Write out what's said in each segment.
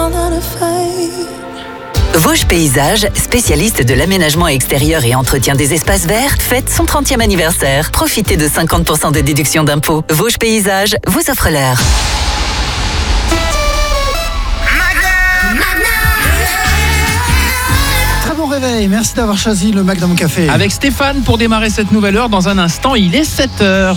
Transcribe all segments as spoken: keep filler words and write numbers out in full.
Vosges Paysages, spécialiste de l'aménagement extérieur et entretien des espaces verts, fête son trentième anniversaire. Profitez de cinquante pour cent de déduction d'impôts. Vosges Paysages vous offre l'heure. Très bon réveil, merci d'avoir choisi le Magnum Café. Avec Stéphane pour démarrer cette nouvelle heure. Dans un instant, il est sept heures.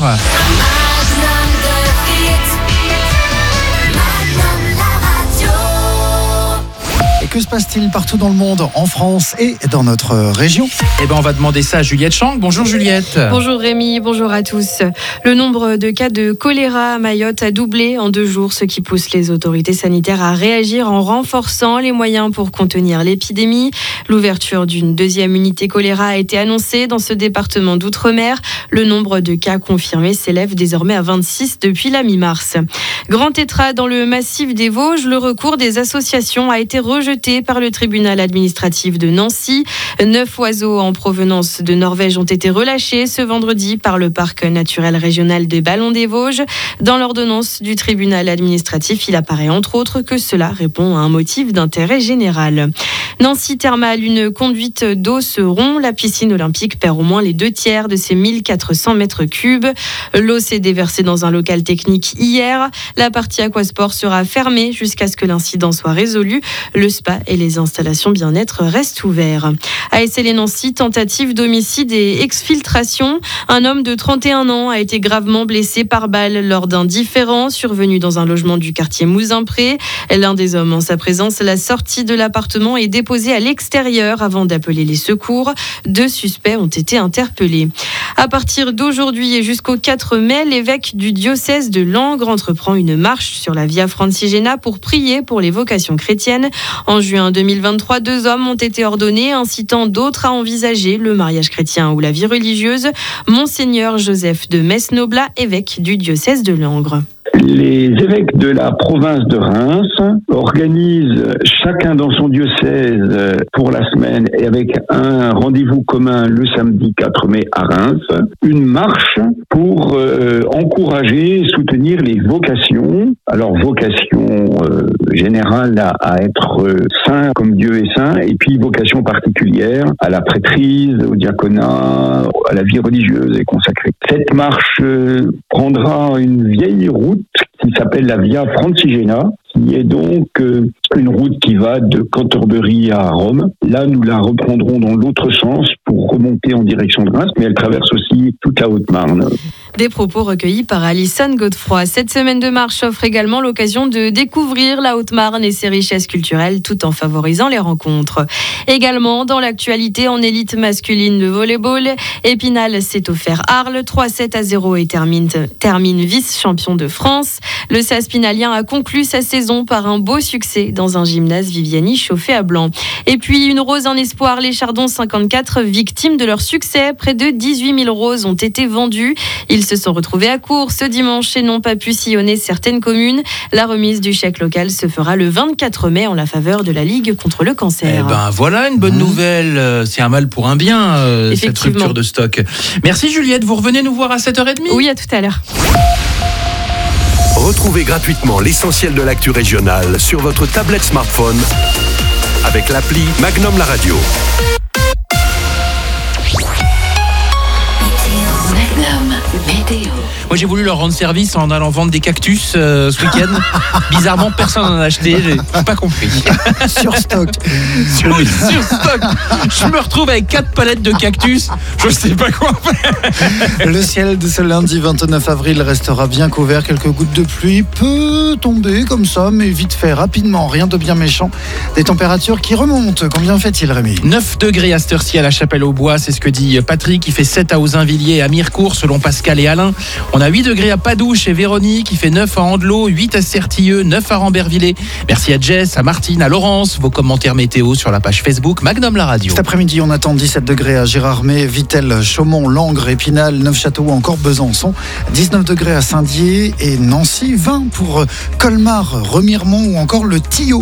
Que se passe-t-il partout dans le monde, en France et dans notre région ? Eh ben, on va demander ça à Juliette Chang. Bonjour Juliette. Bonjour Rémi, bonjour à tous. Le nombre de cas de choléra à Mayotte a doublé en deux jours, ce qui pousse les autorités sanitaires à réagir en renforçant les moyens pour contenir l'épidémie. L'ouverture d'une deuxième unité choléra a été annoncée dans ce département d'outre-mer. Le nombre de cas confirmés s'élève désormais à vingt-six depuis la mi-mars. Grand tétras dans le massif des Vosges, le recours des associations a été rejeté par le tribunal administratif de Nancy. Neuf oiseaux en provenance de Norvège ont été relâchés ce vendredi par le parc naturel régional des Ballons des Vosges. Dans l'ordonnance du tribunal administratif, il apparaît entre autres que cela répond à un motif d'intérêt général. Nancy Thermal, une conduite d'eau se rompt. La piscine olympique perd au moins les deux tiers de ses mille quatre cents mètres cubes. L'eau s'est déversée dans un local technique hier. La partie aquasport sera fermée jusqu'à ce que l'incident soit résolu. Le spa et les installations bien-être restent ouverts. A S L Nancy, tentative d'homicide et exfiltration. Un homme de trente et un ans a été gravement blessé par balle lors d'un différend survenu dans un logement du quartier Mouzin-Pré. L'un des hommes, en sa présence, la sortie de l'appartement est déposée à l'extérieur avant d'appeler les secours. Deux suspects ont été interpellés. À partir d'aujourd'hui et jusqu'au quatre mai, l'évêque du diocèse de Langres entreprend une marche sur la Via Francigena pour prier pour les vocations chrétiennes. En juin deux mille vingt-trois, deux hommes ont été ordonnés, incitant d'autres à envisager le mariage chrétien ou la vie religieuse. Monseigneur Joseph de Metz-Noblat, évêque du diocèse de Langres. Les évêques de la province de Reims organisent chacun dans son diocèse pour la semaine et avec un rendez-vous commun le samedi quatre mai à Reims, une marche pour euh, encourager et soutenir les vocations. Alors vocation euh, générale à, à être euh, saint comme Dieu est saint, et puis vocation particulière à la prêtrise, au diaconat, à la vie religieuse et consacrée. Cette marche euh, prendra une vieille route qui s'appelle la Via Francigena, qui est donc euh, une route qui va de Cantorbéry à Rome. Là, nous la reprendrons dans l'autre sens pour remonter en direction de Reims, mais elle traverse aussi toute la Haute-Marne. Des propos recueillis par Alison Godefroy. Cette semaine de marche offre également l'occasion de découvrir la Haute-Marne et ses richesses culturelles tout en favorisant les rencontres. Également, dans l'actualité, en élite masculine de volleyball, Épinal s'est offert Arles trois sept à zéro et termine, termine vice-champion de France. Le S A S Pinalien a conclu sa saison par un beau succès dans un gymnase Viviani chauffé à blanc. Et puis une rose en espoir, les Chardons cinquante-quatre, victimes de leur succès. Près de dix-huit mille roses ont été vendues. Ils se sont retrouvés à court ce dimanche et n'ont pas pu sillonner certaines communes. La remise du chèque local se fera le vingt-quatre mai en la faveur de la Ligue contre le cancer. Eh ben voilà une bonne mmh. nouvelle. C'est un mal pour un bien, euh, cette rupture de stock. Merci Juliette, vous revenez nous voir à sept heures trente ? Oui, à tout à l'heure. Retrouvez gratuitement l'essentiel de l'actu régionale sur votre tablette smartphone avec l'appli Magnum La Radio. Magnum Météo. Moi j'ai voulu leur rendre service en allant vendre des cactus euh, ce week-end. Bizarrement personne n'en a acheté, j'ai pas compris. Sur stock. sur, oui, sur stock. Je me retrouve avec quatre palettes de cactus, je sais pas quoi faire. Le ciel de ce lundi vingt-neuf avril restera bien couvert. Quelques gouttes de pluie peut tomber comme ça, mais vite fait, rapidement, rien de bien méchant. Des températures qui remontent. Combien fait-il, Rémi ? neuf degrés à cette heure-ci à la Chapelle-aux-Bois, c'est ce que dit Patrick. Il fait sept à Auzinvilliers et à Mirecourt, selon Pascal et Alain. On a huit degrés à Padoue chez Véronique, il fait neuf à Andelot, huit à Certilleux, neuf à Rambervillers. Merci à Jess, à Martine, à Laurence. Vos commentaires météo sur la page Facebook Magnum La Radio. Cet après-midi, on attend dix-sept degrés à Gérardmer, Vittel, Chaumont, Langres, Épinal, Neufchâteau ou encore Besançon. dix-neuf degrés à Saint-Dié et Nancy, vingt pour Colmar, Remiremont ou encore le Tillot.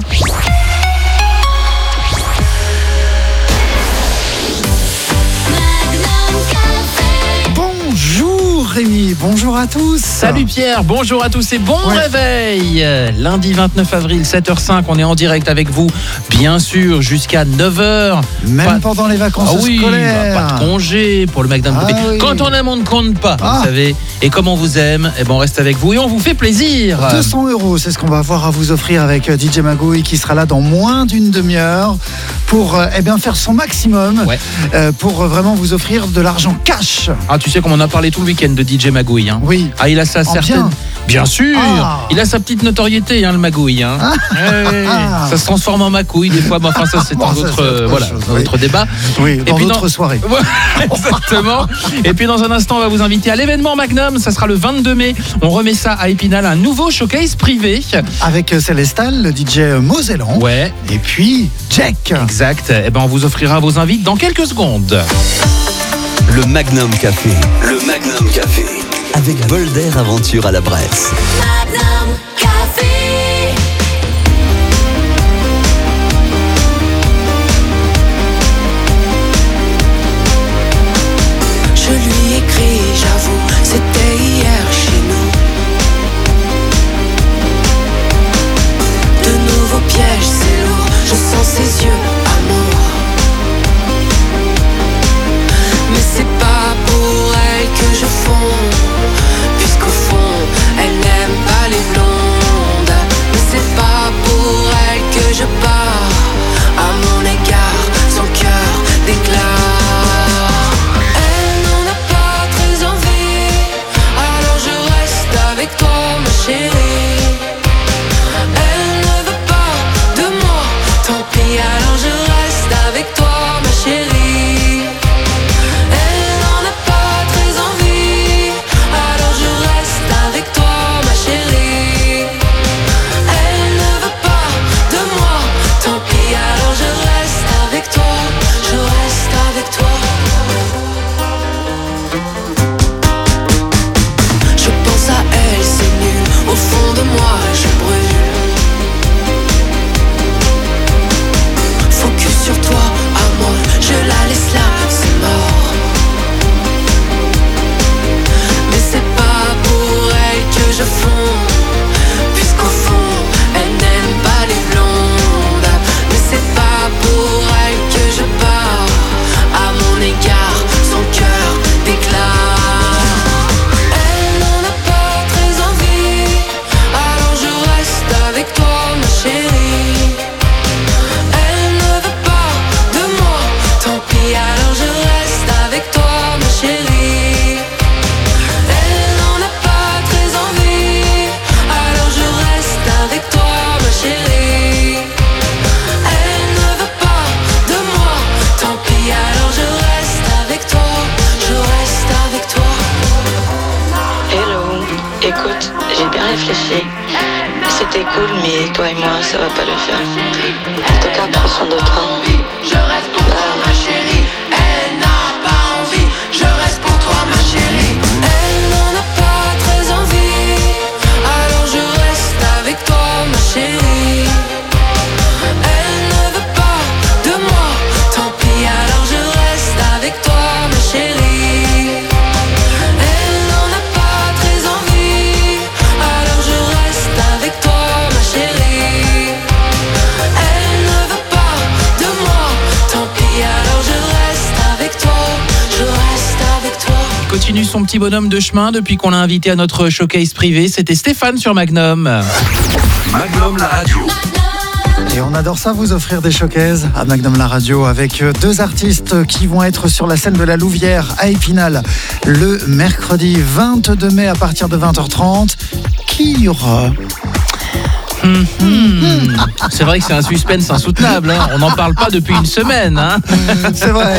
Rémi, bonjour à tous. Salut Pierre, bonjour à tous et bon ouais. réveil. Lundi vingt-neuf avril, sept heures cinq, on est en direct avec vous, bien sûr, jusqu'à neuf heures. Même pas... pendant les vacances ah oui, scolaires. Bah, pas de congé pour le Magnum ah Café. Oui. Quand on aime, on ne compte pas, ah. vous savez. Et comme on vous aime, eh ben on reste avec vous et on vous fait plaisir. deux cents euros, c'est ce qu'on va avoir à vous offrir avec D J Magouille qui sera là dans moins d'une demi-heure pour eh bien, faire son maximum ouais. euh, pour vraiment vous offrir de l'argent cash. Ah, tu sais qu'on en a parlé tout le week-end de D J Magouille. Hein. Oui. Ah, il a sa en certaine. Bien, bien sûr. Ah. Il a sa petite notoriété, hein, le Magouille. Hein. Ah. Ouais, ah. Ça se transforme en Macouille des fois. Mais enfin, ça, c'est bon, un ça, autre, euh, voilà, chose, oui. autre débat. Oui, dans d'autres dans... soirées. Exactement. Et puis, dans un instant, on va vous inviter à l'événement Magnum. Ça sera le vingt-deux mai. On remet ça à Épinal, un nouveau showcase privé. Avec Célestal, le D J Mosellan. Ouais. Et puis, Jack. Exact. Et ben, on vous offrira vos invites dans quelques secondes. Le Magnum Café. Le Magnum Café. Avec bol d'air aventure à la Bresse. Magnum Café. Je lui écris, j'avoue, c'était hier chez nous. De nouveaux pièges, c'est lourd, je sens ses yeux, amour. Mais c'est pas pour elle que je fonds, puisqu'au fond, elle n'aime pas les blondes. Mais c'est pas pour elle que je pars, à mon égard, son cœur déclare. Elle n'en a pas très envie, alors je reste avec toi, ma chérie. Elle ne veut pas de moi, tant pis, alors je reste avec toi, ma chérie. Elle n'en a pas très envie, alors je reste avec toi, ma chérie. Elle ne veut pas de moi, tant pis, alors je reste avec toi, je reste avec toi. Je pense à elle, c'est nul, au fond de moi je brûle. Focus sur toi, amour, je la laisse là, c'est mort. Mais c'est pas pour elle que je fonds, puisqu'au fond, elle n'aime pas les blondes. Mais c'est pas pour elle que je pars, à mon égard, son cœur déclare. Elle n'en a pas très envie, alors je reste avec toi, ma chérie. Elle ne veut pas de moi, tant pis, alors je reste avec toi, ma chérie. Elle n'en a pas très envie, alors je reste avec toi, ma chérie. Elle ne veut pas de moi, tant pis, alors je reste avec toi, je reste avec toi. Hello, écoute, j'ai bien réfléchi. C'était cool, mais toi et moi, ça va pas le faire. En tout cas, prends soin de toi. Je reste pour toi, ma chérie. Elle n'a pas envie, je reste pour toi, ma chérie. Elle n'en a pas très envie, alors je reste avec toi, ma chérie. Elle ne veut pas de moi, tant pis, alors je reste avec toi, ma chérie. Elle n'en a pas très envie, alors je reste avec toi, ma chérie. Elle ne veut pas de moi, tant pis, alors je reste avec toi, je reste avec toi. Il continue son petit bonhomme de chemin depuis qu'on l'a invité à notre showcase privé. C'était Stéphane sur Magnum. Magnum la radio. Et on adore ça, vous offrir des showcases à Magnum la radio avec deux artistes qui vont être sur la scène de la Louvière à Épinal le mercredi vingt-deux mai à partir de vingt heures trente. Qui y aura ? Mmh, mmh. C'est vrai que c'est un suspense insoutenable. Hein. On n'en parle pas depuis une semaine. Hein. C'est vrai.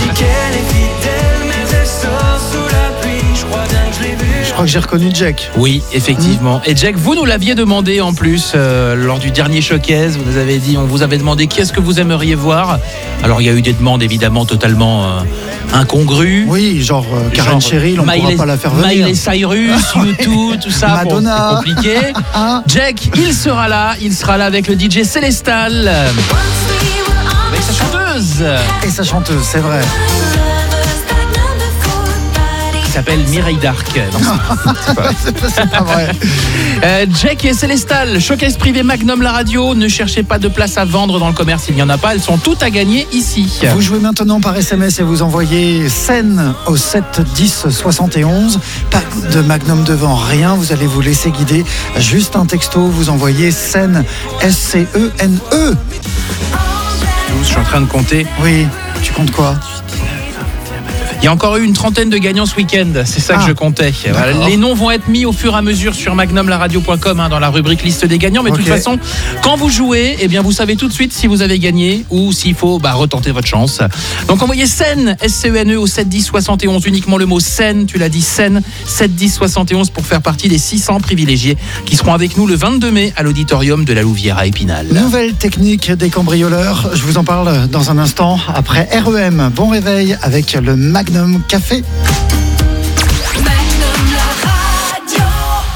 Je crois que j'ai reconnu Jack. Oui, effectivement. Mmh. Et Jack, vous nous l'aviez demandé en plus euh, lors du dernier showcase. Vous nous avez dit, on vous avait demandé qui est-ce que vous aimeriez voir. Alors il y a eu des demandes évidemment totalement euh, incongrues. Oui, genre euh, Karen Cheryl, on ne pourra pas la faire venir. Miley Cyrus, U deux, tout ça. Madonna. Bon, c'est compliqué. Jack, il sera là. Il sera là avec le D J Célestal. Avec sa chanteuse. Et sa chanteuse, c'est vrai. s'appelle Mireille Darc. Non, c'est pas, c'est pas, c'est pas vrai. euh, Jack et Célestal, showcase privé Magnum la radio. Ne cherchez pas de place à vendre dans le commerce, il n'y en a pas. Elles sont toutes à gagner ici. Vous jouez maintenant par S M S et vous envoyez scène au sept dix soixante et onze. Pas de Magnum devant, rien. Vous allez vous laisser guider. Juste un texto, vous envoyez scène, S C E N E. Je suis en train de compter. Oui, tu comptes quoi ? Il y a encore eu une trentaine de gagnants ce week-end, c'est ça ah, que je comptais. Voilà, les noms vont être mis au fur et à mesure sur magnum la radio point com hein, dans la rubrique liste des gagnants. Mais okay. De toute façon, quand vous jouez, eh bien, vous savez tout de suite si vous avez gagné ou s'il faut bah, retenter votre chance. Donc envoyez scène, S C E N E au sept dix soixante et onze, uniquement le mot scène, tu l'as dit scène, sept dix soixante et onze pour faire partie des six cents privilégiés qui seront avec nous le vingt-deux mai à l'auditorium de la Louvière à Épinal. Nouvelle technique des cambrioleurs, je vous en parle dans un instant après R E M. Bon réveil avec le Magnum Café. Magnum la radio.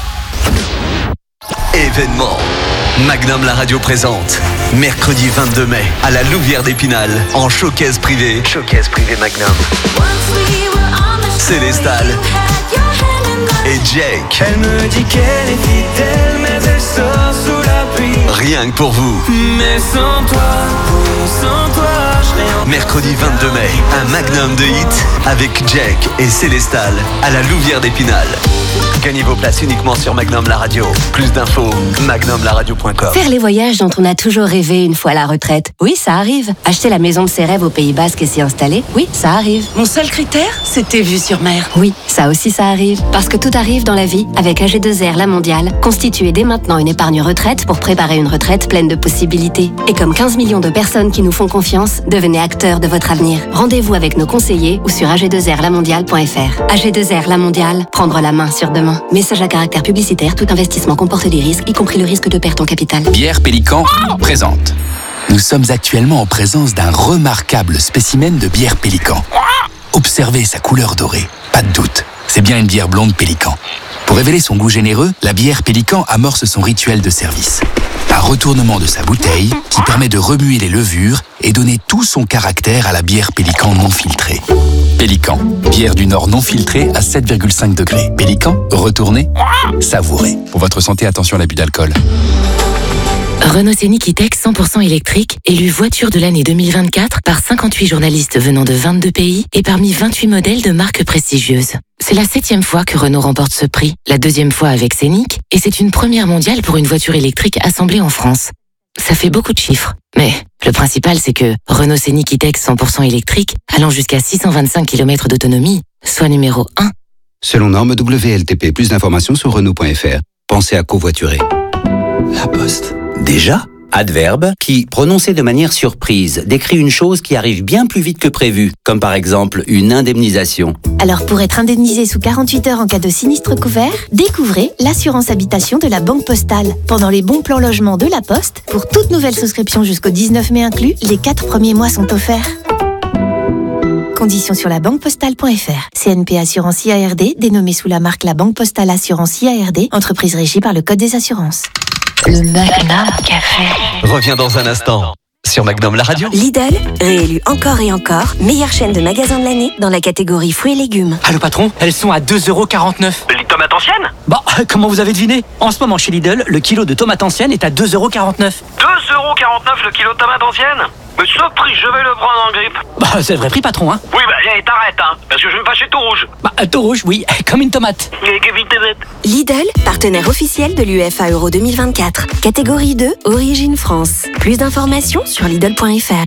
Événement. Magnum la radio présente mercredi vingt-deux mai à la Louvière d'Épinal en showcase privé. Showcase privé Magnum. Célestal et Jake. Elle me dit qu'elle est fidèle, mais elle sort sous la pluie. Rien que pour vous. Mais sans toi, sans toi, je serais en... Mercredi vingt-deux mai, un Magnum de hit avec Jake et Célestal à la Louvière d'Épinal. Gagnez vos places uniquement sur Magnum la radio. Plus d'infos, magnum la radio point com. Faire les voyages dont on a toujours rêvé une fois à la retraite. Oui, ça arrive. Acheter la maison de ses rêves au Pays Basque et s'y installer. Oui, ça arrive. Mon seul critère, c'était vue sur mer. Oui, ça aussi ça arrive. Parce que tout arrive dans la vie avec A G deux R La Mondiale. Constituez dès maintenant une épargne retraite pour préparer une retraite pleine de possibilités. Et comme quinze millions de personnes qui nous font confiance, devenez acteurs de votre avenir. Rendez-vous avec nos conseillers ou sur A G deux R la mondiale point F R. A G deux R La Mondiale, prendre la main sur demain. Message à caractère publicitaire, tout investissement comporte des risques, y compris le risque de perte en capital. Bière Pélican présente. Nous sommes actuellement en présence d'un remarquable spécimen de bière Pélican. Observez sa couleur dorée, pas de doute, c'est bien une bière blonde Pélican. Pour révéler son goût généreux, la bière Pélican amorce son rituel de service. Un retournement de sa bouteille qui permet de remuer les levures et donner tout son caractère à la bière Pélican non filtrée. Pélican, bière du Nord non filtrée à sept virgule cinq degrés. Pélican, retournez, savourez. Pour votre santé, attention à l'abus d'alcool. Renault Scénic E-Tech cent pour cent électrique, élu voiture de l'année deux mille vingt-quatre par cinquante-huit journalistes venant de vingt-deux pays et parmi vingt-huit modèles de marques prestigieuses. C'est la septième fois que Renault remporte ce prix, la deuxième fois avec Scénic, et c'est une première mondiale pour une voiture électrique assemblée en France. Ça fait beaucoup de chiffres, mais le principal c'est que Renault Scénic E-Tech cent pour cent électrique, allant jusqu'à six cent vingt-cinq kilomètres d'autonomie, soit numéro un. Selon norme W L T P, plus d'informations sur Renault point F R. Pensez à covoiturer. La Poste. Déjà ? Adverbe qui, prononcé de manière surprise, décrit une chose qui arrive bien plus vite que prévu, comme par exemple une indemnisation. Alors pour être indemnisé sous quarante-huit heures en cas de sinistre couvert, découvrez l'assurance habitation de la Banque Postale. Pendant les bons plans logement de la Poste, pour toute nouvelle souscription jusqu'au dix-neuf mai inclus, les quatre premiers mois sont offerts. Conditions sur la banque postale point F R. C N P Assurance I A R D, dénommée sous la marque La Banque Postale Assurance I A R D, entreprise régie par le Code des assurances. Le Magnum Café revient dans un instant sur Magnum la radio. Lidl, réélu encore et encore, meilleure chaîne de magasins de l'année dans la catégorie fruits et légumes. Allô patron, elles sont à deux euros quarante-neuf. Les tomates anciennes ? Bah, comment vous avez deviné ? En ce moment chez Lidl, le kilo de tomates anciennes est à deux euros quarante-neuf. deux euros quarante-neuf le kilo de tomates anciennes ? Mais ce prix, je vais le prendre en grippe. Bah, c'est le vrai prix, patron, hein. Oui, bah, viens, t'arrêtes, hein. Parce que je vais me fâcher tout rouge. Bah, tout rouge, oui, comme une tomate. Lidl, partenaire officiel de l'U E F A Euro deux mille vingt-quatre. Catégorie deux, Origine France. Plus d'informations sur Lidl point F R.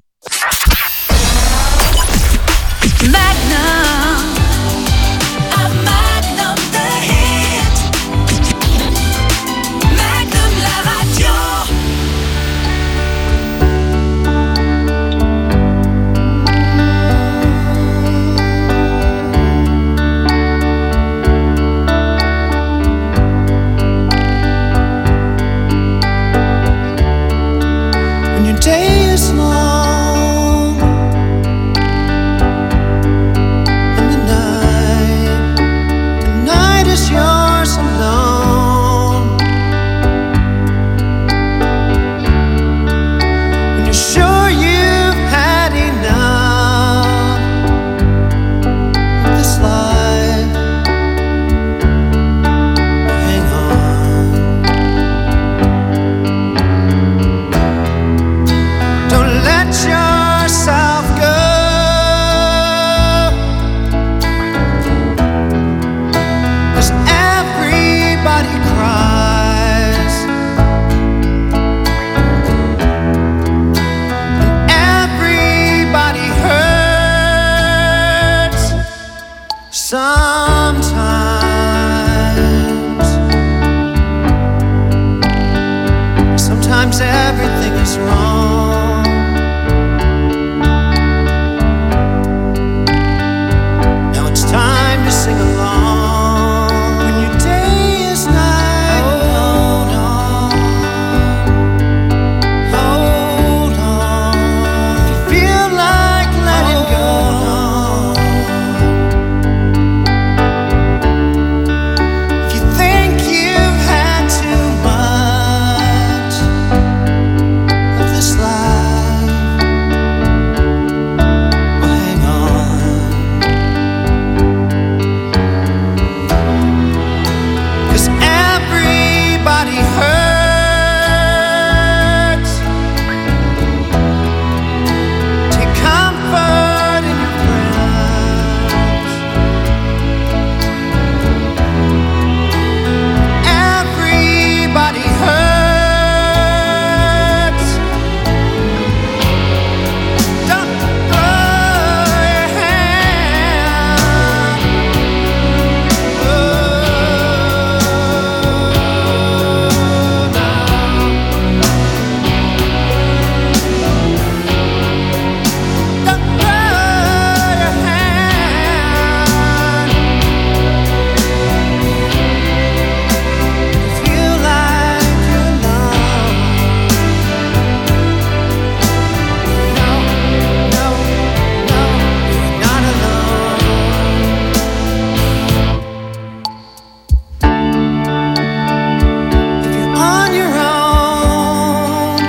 Day is long. sometimes everything is wrong. Now it's time to sing along. When your day is night, hold on, hold on. If you feel like letting go, if you think you've had too much of this life, well, hang on. 'Cause everybody hurts. Take comfort in your friends. Everybody hurts. Don't throw your hand. Oh, don't throw your hand. Feel like you're alone. No, no, no, you're not alone. If you're on your own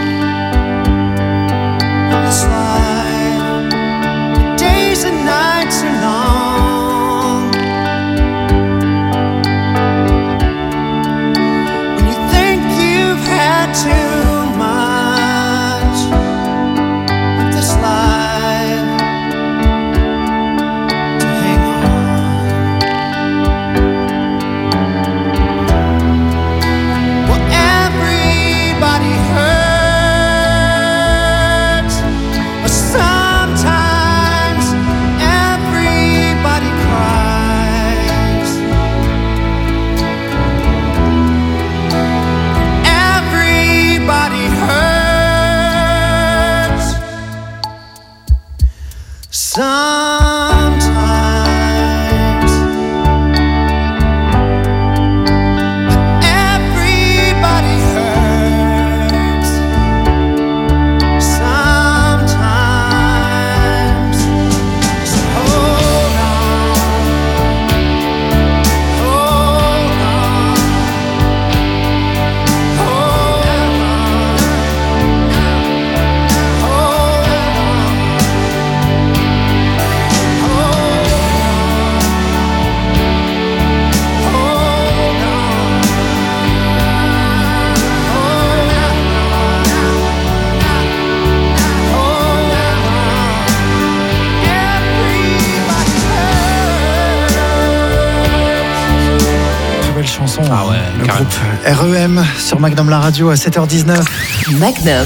on this life, the days and nights are long. When you think you've had too much of this life, to hang on. Well, everybody hurts, but sometimes everybody cries. Everybody hurts sometimes. Everybody hurts sometimes. So hold on, hold on, hold on, hold Très belle chanson. Ah ouais, le carrément. groupe R E M sur Magnum la radio à sept heures dix-neuf. Magnum.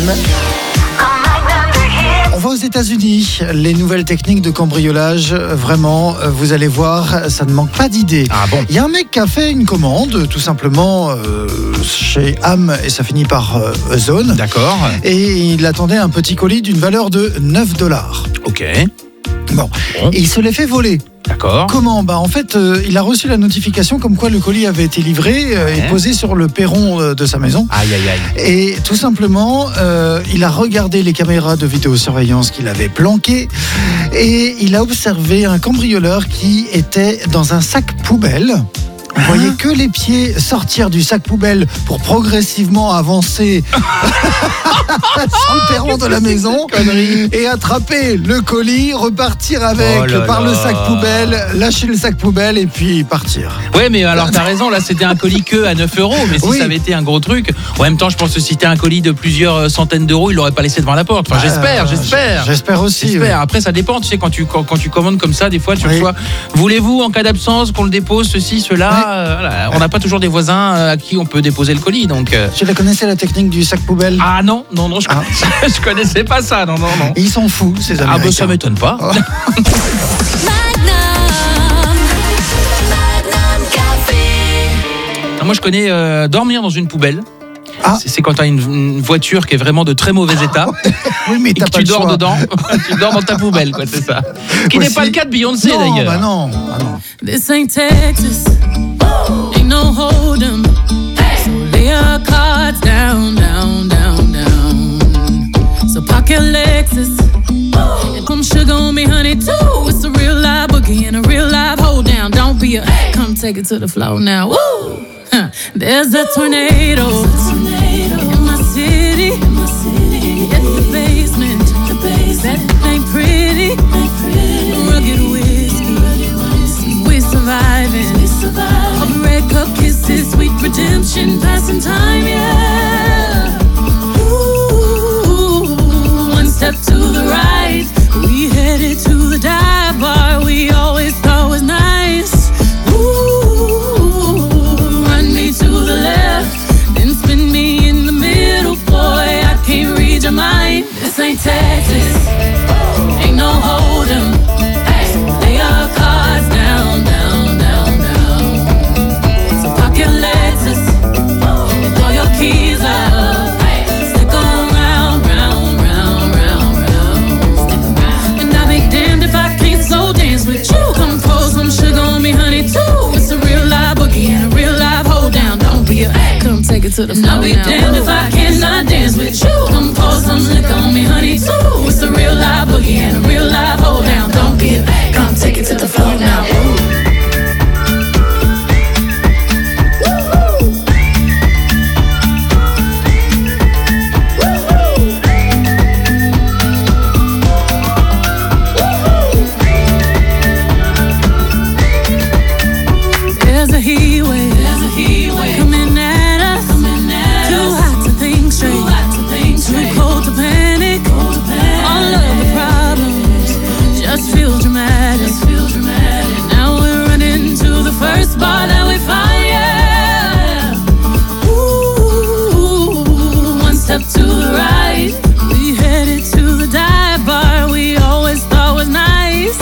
On va aux États-Unis. Les nouvelles techniques de cambriolage, vraiment, euh, vous allez voir, ça ne manque pas d'idées. Ah bon? Il y a un mec qui a fait une commande, tout simplement, euh, chez Am, et ça finit par euh, Zone. D'accord. Et il attendait un petit colis d'une valeur de neuf dollars. Ok. Bon. Et il se l'est fait voler. D'accord. Comment? Bah en fait, euh, il a reçu la notification comme quoi le colis avait été livré euh, Ouais. et posé sur le perron euh, de sa maison. Aïe, aïe, aïe. Et tout simplement, euh, il a regardé les caméras de vidéosurveillance qu'il avait planquées et il a observé un cambrioleur qui était dans un sac poubelle. Vous voyez que les pieds sortir du sac poubelle pour progressivement avancer sur le perron de la maison et attraper le colis, repartir avec Oh là par là. le sac poubelle, lâcher le sac poubelle et puis partir. Ouais, mais alors t'as raison, là c'était un colis que à neuf euros, mais si Oui. ça avait été un gros truc, en même temps je pense que si c'était un colis de plusieurs centaines d'euros, il l'aurait pas laissé devant la porte. Enfin, j'espère, Euh, j'espère. J'espère aussi. J'espère. oui. Après, ça dépend. Tu sais, quand tu, quand, quand tu commandes comme ça, des fois, tu Oui. reçois. Voulez-vous, en cas d'absence, qu'on le dépose, ceci, cela euh, voilà. On n'a pas toujours des voisins euh, à qui on peut déposer le colis. Donc, euh, Tu la connaissais la technique du sac poubelle? Ah non, non, non, je, Ah. je connaissais pas ça. Non, non, non. Ils s'en foutent, ces Américains. Ah, bah ça m'étonne pas. Oh. Non, moi, je connais euh, dormir dans une poubelle. Ah. C'est, c'est quand tu as une, une voiture qui est vraiment de très mauvais état. Oui, mais et t'as que pas tu le dors choix. dedans. Tu dors dans ta poubelle, quoi, c'est ça. Ce qui Aussi- n'est pas le cas de Beyoncé non, d'ailleurs. Bah non, bah non. This ain't Texas, ain't no hold'em. So lay your cards down, down, down, down. So pocket Lexus, and come sugar on me, honey, too. It's a real live boogie and a real live hold down. Don't be a, come take it to the floor now. Woo! Huh. There's a tornado in my city, in the basement. That ain't pretty, rugged whiskey. We surviving. All the red cup kisses, sweet redemption, passing time, yeah. Ooh, one step to the right, we headed to the dive bar we always thought was nice. Ooh, run me to the left, then spin me in the middle, boy, I can't read your mind. This ain't Texas, ain't no hold'em. Lay your cards down, down, down, down. So pocket Lexus, and throw your keys up. Stick around, round, round, round, round. And I'll be damned if I can't slow dance with you. Come pour some sugar on me, honey, too. It's a real live boogie and a real live hold down. Don't be a, come take it to the floor. I'll be damned if I cannot dance with you. Come pour some liquor on me, honey, too. It's a real live boogie and a real live hold down. Don't be a, come take it to the floor now. Ooh. There's a heat wave, there's a heat wave coming at us, coming at too us. Hot to think straight, too hot to think straight, too cold to panic, cold to panic. All of the problems just feel dramatic, just feel dramatic. Now we're running to the first bar that we find, yeah. Ooh, one step to the right, we headed to the dive bar we always thought was nice.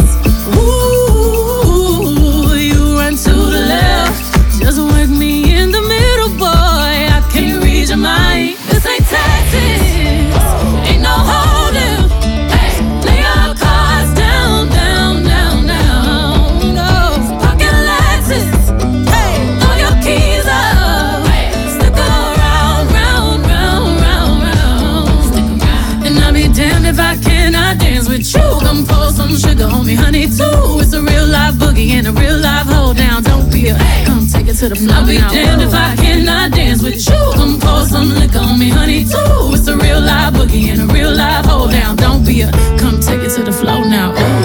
Ooh, you run to the left, just work me in the middle, boy, I can't read your mind. This ain't Texas, ain't no hold'em. Lay your cards down, down, down, down. No, pocket Lexus, throw your keys up. Stick around, round, round, round, round. And I'll be damned if I cannot dance with you. Come pour some sugar on me, honey, too. It's a real live boogie and a real live hold down. Don't be a, come take it to the floor. I'll be damned if I cannot dance with you. Come pour some liquor on me, honey, too. It's a real live boogie and a real live hold down. Don't be a, come take it to the floor now. Ooh.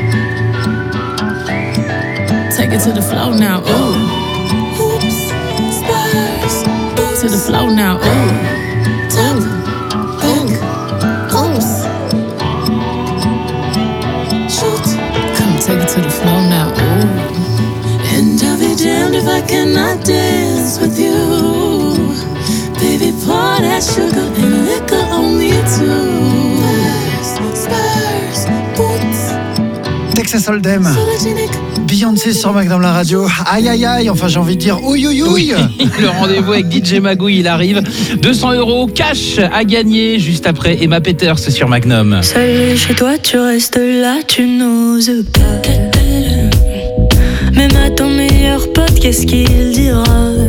Take it to the floor now. Ooh. Hoops, spurs, to the floor now. Ooh. Tap, back, oops. Shoot, come take it to the floor now. Ooh. And I'll be damned if I cannot dance with you. Baby, pour that sugar and liquor on me too. Spurs, spurs, boots. Texas Hold'em. Beyoncé sur Magnum la radio. Aïe aïe aïe, enfin j'ai envie de dire ouïe ouïe ouïe. Oui, le rendez-vous avec D J Magouille, il arrive. deux cents euros cash à gagner juste après Emma Peters sur Magnum. Seul chez toi, tu restes là, tu n'oses pas. Même à ton meilleur pote, qu'est-ce qu'il dira?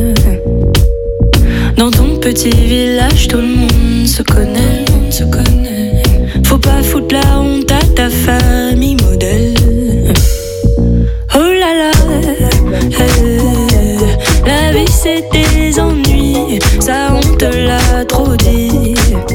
Dans ton petit village, tout le monde se connaît, se connaît. Faut pas foutre la honte à ta famille modèle. Oh là là, euh, la vie c'est des ennuis, ça on te l'a trop dit.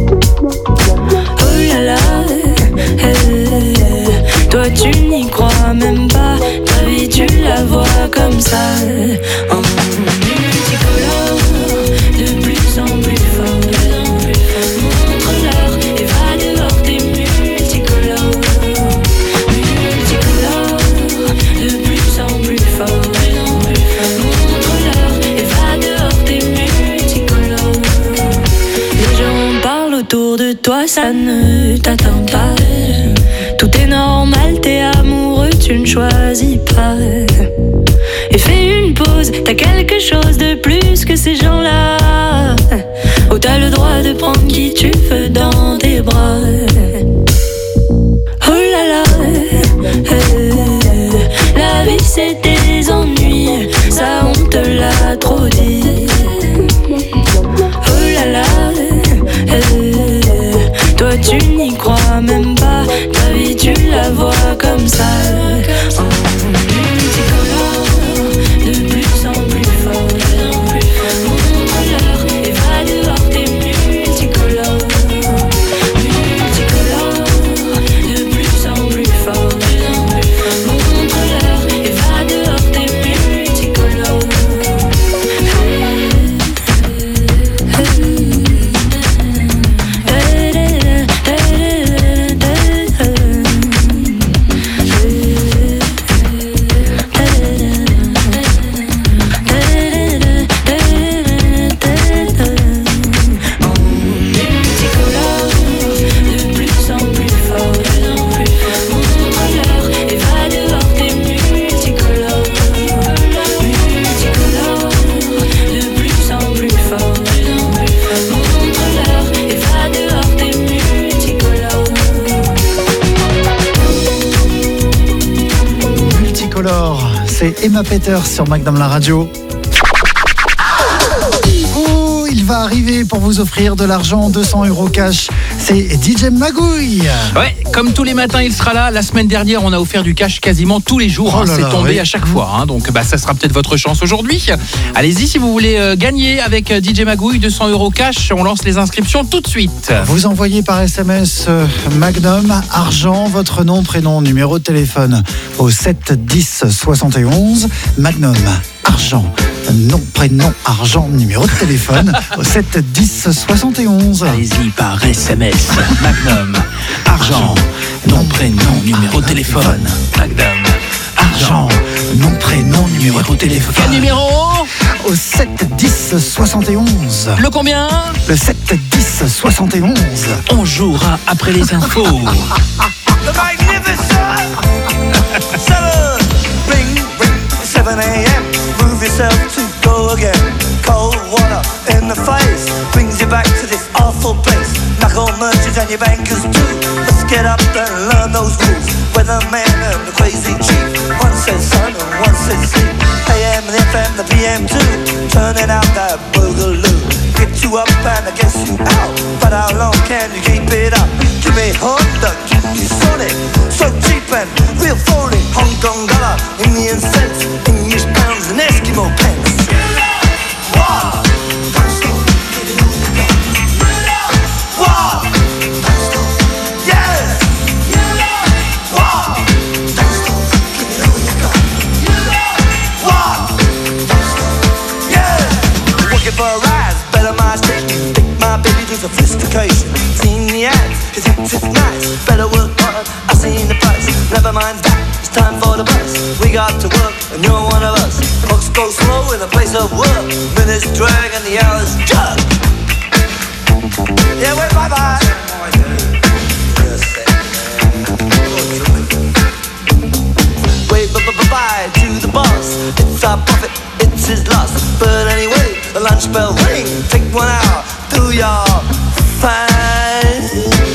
Oh là là, euh, toi tu n'y crois même pas, ta vie tu la vois comme ça. En multicolore, de plus en plus fort. Montre-leur et va dehors des multicolores. Multicolores, de plus en plus fort. Montre-leur et va dehors des multicolores. Les gens parlent autour de toi, ça ne t'atteint pas. Tout est normal, t'es amoureux, tu ne choisis pas. Et fais une pause, t'as quelque chose de plus que ces gens-là. Au t'as le droit de prendre qui tu veux dans tes bras. Oh là là, euh, la vie c'est des ennuis, ça on te l'a trop dit. Oh là là, euh, toi tu n'y crois même pas, ta vie tu la vois comme ça. C'est Emma Peters sur Magnum la radio. Oh, il va arriver pour vous offrir de l'argent, deux cents euros cash. C'est D J Magouille. Ouais, comme tous les matins, il sera là. La semaine dernière, on a offert du cash quasiment tous les jours. Oh hein. là C'est là, tombé oui. à chaque fois. Hein. Donc, bah, ça sera peut-être votre chance aujourd'hui. Allez-y, si vous voulez euh, gagner avec euh, D J Magouille, deux cents euros cash. On lance les inscriptions tout de suite. Vous envoyez par S M S euh, Magnum, argent, votre nom, prénom, numéro de téléphone au sept dix soixante et onze. Magnum, argent, nom, prénom, argent, numéro de téléphone au sept dix soixante et onze. Allez-y par S M S. Magnum, argent, nom, prénom, numéro de téléphone. Magnum, argent, nom, prénom, numéro de téléphone. Quel numéro? Au sept dix soixante et onze. Le combien? Le sept dix soixante et onze. On jouera après les infos. The magnificent seven, ring, ring, seven a.m. Move yourself to go again. Cold water in the face brings you back to this awful place. Knuckle merchants and your bankers too. Let's get up and learn those rules. Weatherman and the crazy chief. One says sun and one says sleep. A M and F M, the P M too. Turning out that boogaloo. Get you up and I guess you out. But how long can you keep it up? Give me Honda, give me Sonic. So cheap and real phony. Hong Kong dollar, Indian cents, English pounds and Eskimo pence. Wow. Wow. Yeah. Wow. Wow. Yeah. Looking for a rise, better my station. Take my baby to sophistication. Seen the ads, cause it's just nice. Better work hard, I've seen the price. Never mind that, it's time for the bus. We got to work, and you're one of us. Clocks go slow in the place of work. Minutes drag and the hours jug. Yeah, wait, bye bye. Wait, bye bye bye to the boss. It's our profit, it's his loss. But anyway, the lunch bell ring. Take one hour, do your fine.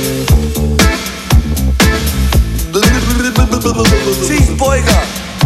Cheese boy got.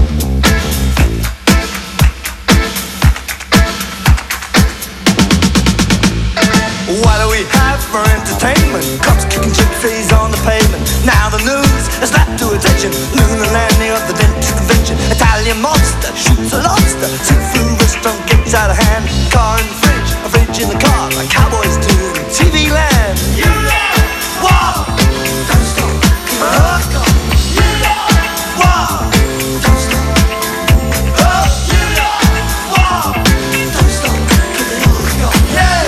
What do we have for entertainment? Cops kicking gypsies on the pavement. Now the news has slapped to attention. Lunar landing of the dentist convention. Italian monster shoots a lobster. Seafood restaurant gets out of hand. Car in the fridge, a fridge in the car. Like cowboys do in T V land. You know what? Don't stop. Huh? You know what? Don't stop. Oh, you know what? Don't stop. Yeah.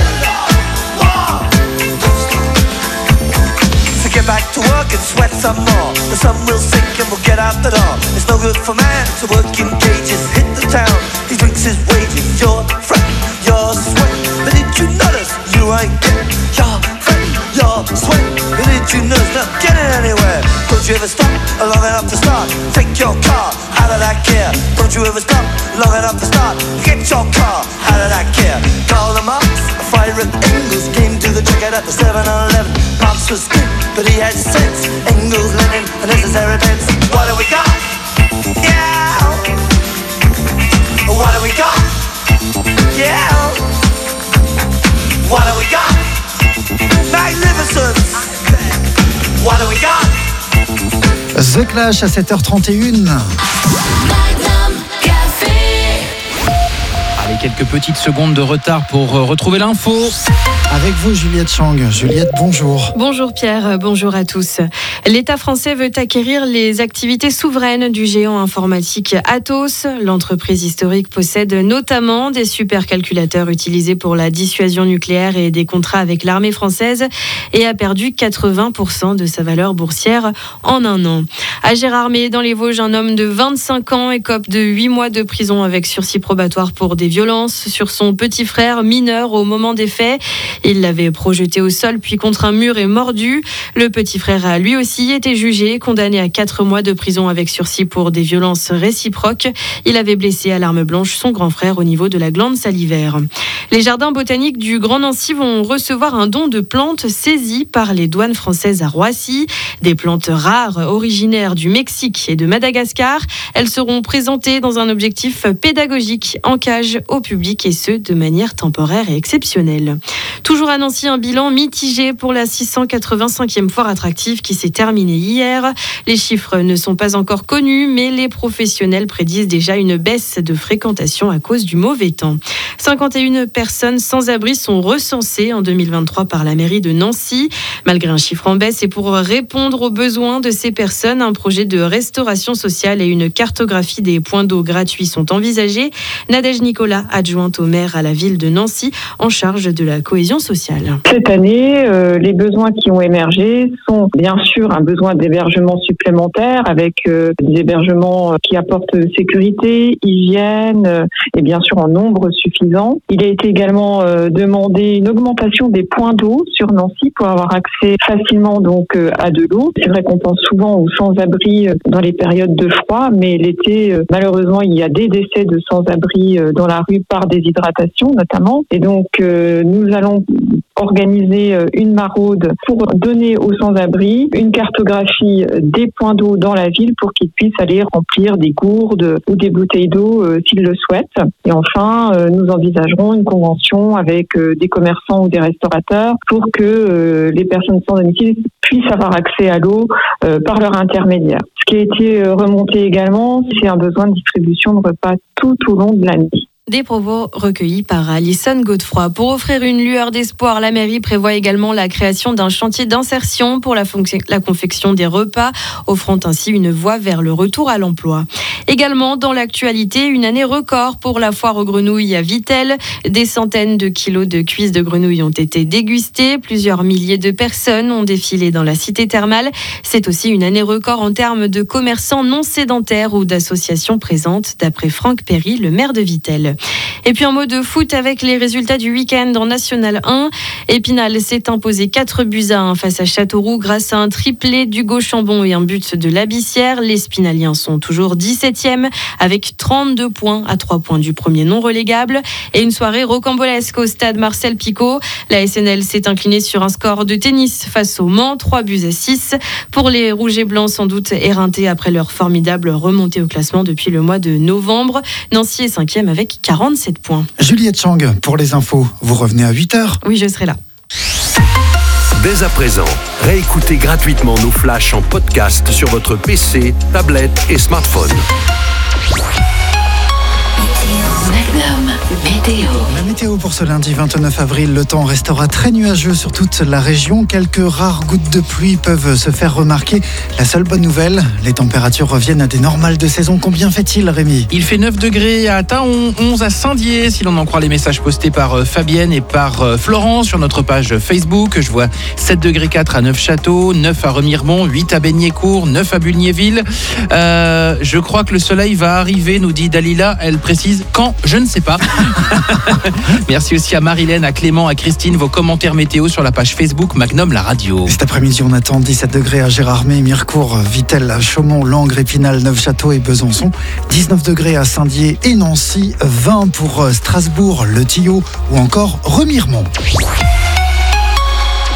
Get back to work and sweat some more. The sun will sink and we'll get out the door. It's no good for man to work in cages. Hit the town, he drinks his wages. Your friend, your sweat. But did you notice you ain't getting your friend, your sweat? But did you notice not getting anywhere? Don't you ever stop long enough to start? Take your car out of that gear. Don't you ever stop long enough to start? Get your car out of that gear. Call them up, fire at Engels, game at the seven eleven. Marx was thin, but he had sense. Engels, Lenin, the necessary bits. What do we got? Yeah. What do we got? Yeah. What do we got? Magnificence. What do we got? The Clash à sept heures trente et une. Allez, quelques petites secondes de retard pour retrouver l'info. Avec vous, Juliette Chang. Juliette, bonjour. Bonjour Pierre, bonjour à tous. L'État français veut acquérir les activités souveraines du géant informatique Atos. L'entreprise historique possède notamment des supercalculateurs utilisés pour la dissuasion nucléaire et des contrats avec l'armée française et a perdu quatre-vingts pour cent de sa valeur boursière en un an. À Gérardmer, dans les Vosges, un homme de vingt-cinq ans écope de huit mois de prison avec sursis probatoire pour des violences sur son petit frère mineur au moment des faits. Il l'avait projeté au sol puis contre un mur et mordu. Le petit frère a lui aussi été jugé, condamné à quatre mois de prison avec sursis pour des violences réciproques. Il avait blessé à l'arme blanche son grand frère au niveau de la glande salivaire. Les jardins botaniques du Grand Nancy vont recevoir un don de plantes saisies par les douanes françaises à Roissy. Des plantes rares originaires du Mexique et de Madagascar. Elles seront présentées dans un objectif pédagogique en cage au public et ce, de manière temporaire et exceptionnelle. Toujours à Nancy, un bilan mitigé pour la six cent quatre-vingt-cinquième foire attractive qui s'est terminée hier. Les chiffres ne sont pas encore connus, mais les professionnels prédisent déjà une baisse de fréquentation à cause du mauvais temps. cinquante et une personnes sans abri sont recensées en deux mille vingt-trois par la mairie de Nancy. Malgré un chiffre en baisse et pour répondre aux besoins de ces personnes, un projet de restauration sociale et une cartographie des points d'eau gratuits sont envisagés. Nadège Nicolas, adjointe au maire à la ville de Nancy, en charge de la cohésion sociale. Cette année, euh, les besoins qui ont émergé sont bien sûr un besoin d'hébergement supplémentaire avec euh, des hébergements qui apportent sécurité, hygiène euh, et bien sûr en nombre suffisant. Il a été également euh, demandé une augmentation des points d'eau sur Nancy pour avoir accès facilement donc euh, à de l'eau. C'est vrai qu'on pense souvent aux sans-abri euh, dans les périodes de froid, mais l'été, euh, malheureusement, il y a des décès de sans-abri euh, dans la rue par déshydratation notamment. Et donc, euh, nous allons organiser une maraude pour donner aux sans-abri une cartographie des points d'eau dans la ville pour qu'ils puissent aller remplir des gourdes ou des bouteilles d'eau euh, s'ils le souhaitent. Et enfin, euh, nous envisagerons une convention avec euh, des commerçants ou des restaurateurs pour que euh, les personnes sans domicile puissent avoir accès à l'eau euh, par leur intermédiaire. Ce qui a été remonté également, c'est un besoin de distribution de repas tout au long de l'année. Des propos recueillis par Alison Godefroy. Pour offrir une lueur d'espoir, la mairie prévoit également la création d'un chantier d'insertion pour la, fonction, la confection des repas, offrant ainsi une voie vers le retour à l'emploi. Également dans l'actualité, une année record pour la foire aux grenouilles à Vittel. Des centaines de kilos de cuisses de grenouilles ont été dégustées. Plusieurs milliers de personnes ont défilé dans la cité thermale. C'est aussi une année record en termes de commerçants non sédentaires ou d'associations présentes, d'après Franck Perry, le maire de Vittel. Et puis un mot de foot avec les résultats du week-end en National un. Épinal s'est imposé quatre buts à un face à Châteauroux grâce à un triplé d'Hugo Chambon et un but de Labissière. Les Spinaliens sont toujours dix-septième avec trente-deux points à trois points du premier non relégable. Et une soirée rocambolesque au stade Marcel Picot. La S N L s'est inclinée sur un score de tennis face au Mans, trois buts à six. Pour les Rouges et Blancs, sans doute éreintés après leur formidable remontée au classement depuis le mois de novembre. Nancy est cinquième avec quarante-sept points. Juliette Chang, pour les infos, vous revenez à huit heures. Oui, je serai là. Dès à présent, réécoutez gratuitement nos flashs en podcast sur votre P C, tablette et smartphone. Magnum Météo. La météo pour ce lundi vingt-neuf avril, le temps restera très nuageux sur toute la région. Quelques rares gouttes de pluie peuvent se faire remarquer. La seule bonne nouvelle, les températures reviennent à des normales de saison. Combien fait-il, Rémi ? Il fait neuf degrés à Taon, onze à Saint-Dié, si l'on en croit les messages postés par Fabienne et par Florence sur notre page Facebook. Je vois sept degrés quatre à Neufchâteau, neuf à Remiremont, huit à Beignécourt, neuf à Bulgnéville. Euh, je crois que le soleil va arriver, nous dit Dalila. Elle précise quand, je ne sais pas. Merci aussi à Marilène, à Clément, à Christine. Vos commentaires météo sur la page Facebook Magnum la radio. Cet après-midi, on attend dix-sept degrés à Gérardmer, Mirecourt, Vittel, Chaumont, Langres, Épinal, Neufchâteau et Besançon. dix-neuf degrés à Saint-Dié et Nancy. vingt pour Strasbourg, Le Tillot ou encore Remiremont.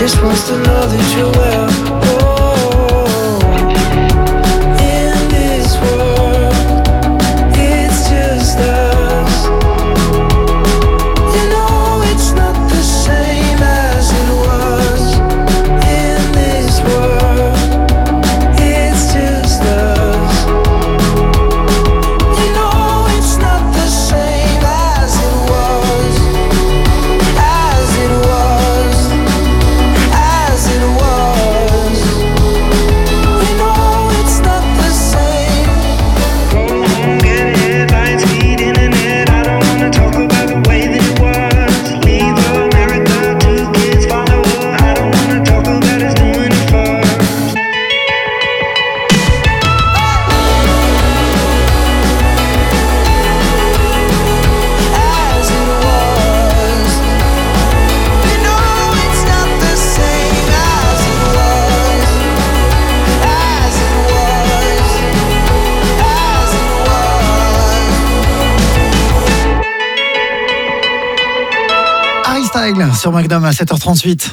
just wants to know that you're well. Sur Magnum à sept heures trente-huit.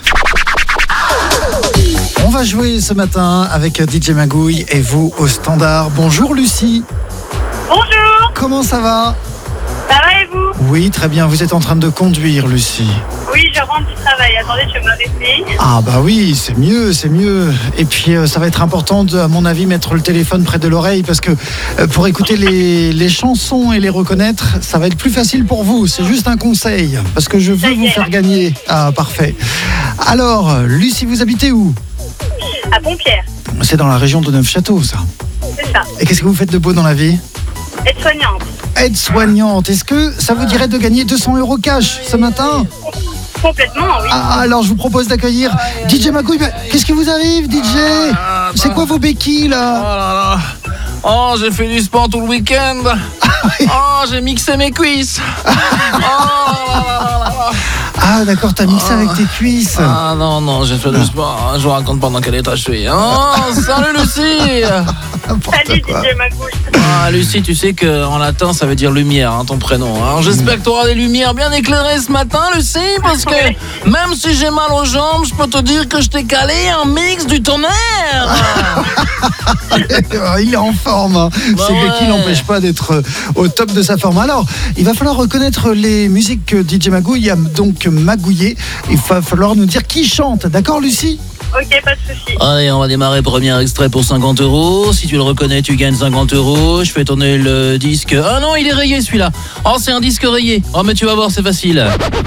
On va jouer ce matin avec D J Magouille et vous au standard. Bonjour Lucie. Bonjour. Comment ça va? Ça va et vous? Oui, très bien. Vous êtes en train de conduire, Lucie. Oui, je rentre du travail. Attendez, je vais m'arrêter. Ah bah oui, c'est mieux, c'est mieux. Et puis euh, ça va être important, de, à mon avis, mettre le téléphone près de l'oreille parce que euh, pour écouter les, les chansons et les reconnaître, ça va être plus facile pour vous. C'est juste un conseil parce que je veux vous faire gagner. Ah, parfait. Alors, Lucie, vous habitez où? À Pompierre. C'est dans la région de Neufchâteau, ça. C'est ça. Et qu'est-ce que vous faites de beau dans la vie? Aide-soignante. Aide-soignante. Est-ce que ça vous dirait de gagner deux cents euros cash ce matin? Complètement, oui. Ah, alors je vous propose d'accueillir D J Magouille. Qu'est-ce qui vous arrive, D J? C'est quoi vos béquilles là? Oh là là. Oh, j'ai fait du sport tout le week-end. Oh, j'ai mixé mes cuisses. Oh là là là là. Ah d'accord, t'as mixé avec tes cuisses. Ah non, non, j'ai fait du sport. Je vous raconte pas dans quel état je suis. Oh, salut Lucie. Salut D J Magouille. Ah Lucie, tu sais qu'en latin ça veut dire lumière, hein, ton prénom. Alors j'espère que tu auras des lumières bien éclairées ce matin, Lucie, parce que même si j'ai mal aux jambes, je peux te dire que je t'ai calé un mix du tonnerre. Il est en forme, hein. Bah C'est ouais. qui n'empêche pas d'être au top de sa forme. Alors, il va falloir reconnaître les musiques que D J Magouille a donc magouillé. Il va falloir nous dire qui chante, d'accord Lucie? Ok, pas de soucis. Allez, on va démarrer. Premier extrait pour cinquante euros. Si tu le reconnais, tu gagnes cinquante euros. Je fais tourner le disque. Ah non, il est rayé celui-là. Oh, c'est un disque rayé. Oh, mais tu vas voir, c'est facile.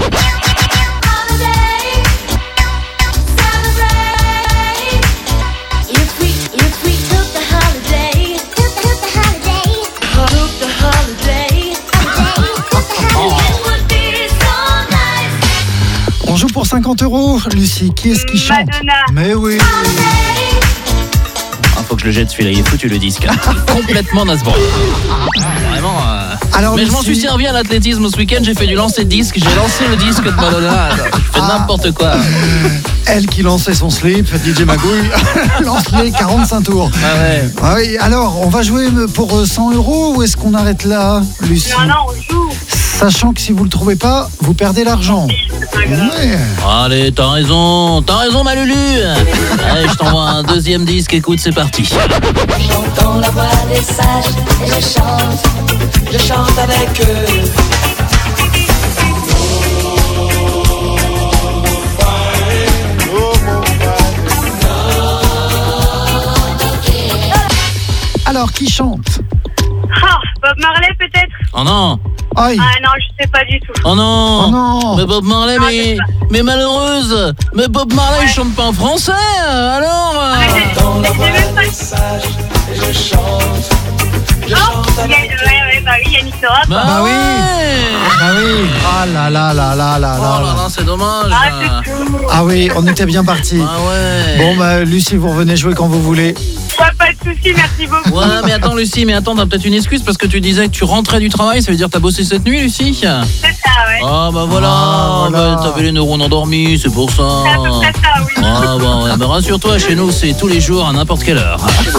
On joue pour cinquante euros, Lucie. Qui est-ce qui chante? Madonna. Mais oui. Ah, faut que je le jette celui-là, il est foutu le disque. Complètement Nasbro. Vraiment. Euh... Alors, mais je m'en Lucie... suis servi à l'athlétisme ce week-end, j'ai fait du lancer de disque, j'ai lancé le disque de Madonna. Je fais Ah. n'importe quoi. Elle qui lançait son slip, D J Magouille, lance les quarante-cinq tours. Ah ouais. Ah oui, alors, on va jouer pour cent euros ou est-ce qu'on arrête là, Lucie? Non, non, on joue. Sachant que si vous le trouvez pas, vous perdez l'argent. Ouais. Allez, t'as raison, t'as raison ma Lulu. Allez, je t'envoie un deuxième disque, écoute, c'est parti. J'entends la voix des sages et je chante, je chante avec eux. Alors, qui chante? Ah, Bob Marley peut-être? Oh non. Aïe. Ah non, je sais pas du tout. Oh non. Oh non. Mais Bob Marley, Non, mais, je sais pas. mais malheureuse. Mais Bob Marley, il chante pas en français, alors. Ah, mais j'ai- J'entends la j'ai voix même pas- des sages et je chante, je Oh, chante il y a- avec eux. ouais, ouais, bah oui, Yannick Sora. Bah, Bah oui. ouais. Ah oui. Ah là là là là là Oh là là là. là, c'est dommage. Ah, c'est tout. Ah oui, on était bien parti. Ah ouais. Bon bah Lucie, vous revenez jouer quand vous voulez. Ouais, pas de soucis, merci beaucoup. Ouais, mais attends, Lucie, mais attends, t'as peut-être une excuse parce que tu disais que tu rentrais du travail, ça veut dire que t'as bossé cette nuit, Lucie? C'est ça, ouais. Ah bah voilà, Ah, voilà. bah, t'avais les neurones endormis, c'est pour ça. C'est à peu près ça, oui. Ah bah, ouais, bah rassure-toi, chez nous, c'est tous les jours à n'importe quelle heure.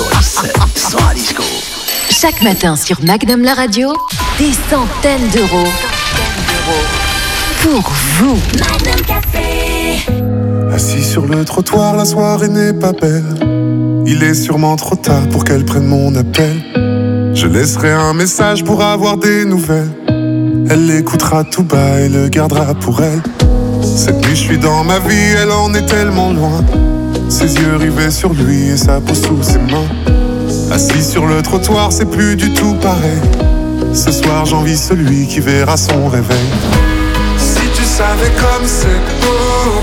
Chaque matin sur Magnum la radio, des centaines d'euros pour vous. Magnum Café. Assis sur le trottoir, la soirée n'est pas belle. Il est sûrement trop tard pour qu'elle prenne mon appel. Je laisserai un message pour avoir des nouvelles. Elle l'écoutera tout bas et le gardera pour elle. Cette nuit je suis dans ma vie, elle en est tellement loin. Ses yeux rivés sur lui et sa peau sous ses mains. Assis sur le trottoir, c'est plus du tout pareil. Ce soir j'envie celui qui verra son réveil. Si tu savais comme c'est beau,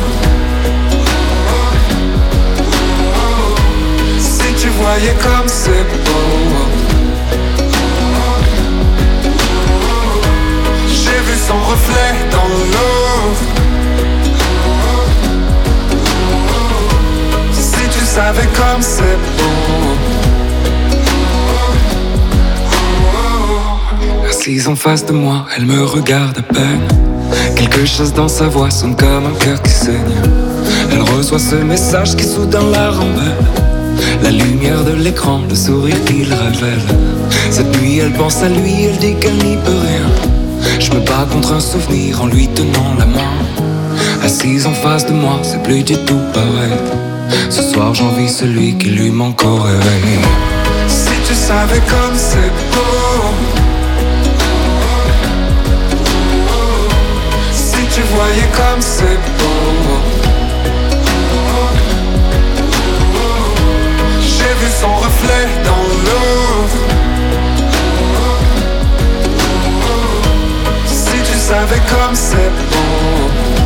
si tu voyais comme c'est beau. J'ai vu son reflet dans l'eau. Si tu savais comme c'est beau. Assise en face de moi, elle me regarde à peine. Quelque chose dans sa voix sonne comme un cœur qui saigne. Elle reçoit ce message qui soudain la rembelle. La lumière de l'écran, le sourire qu'il révèle. Cette nuit elle pense à lui, elle dit qu'elle n'y peut rien. Je me bats contre un souvenir en lui tenant la main. Assise en face de moi, c'est plus du tout pareil. Ce soir j'envie celui qui lui manque au réveil. Si tu savais comme c'est beau. Si tu voyais comme c'est beau. J'ai vu son reflet dans l'eau. Si tu savais comme c'est beau.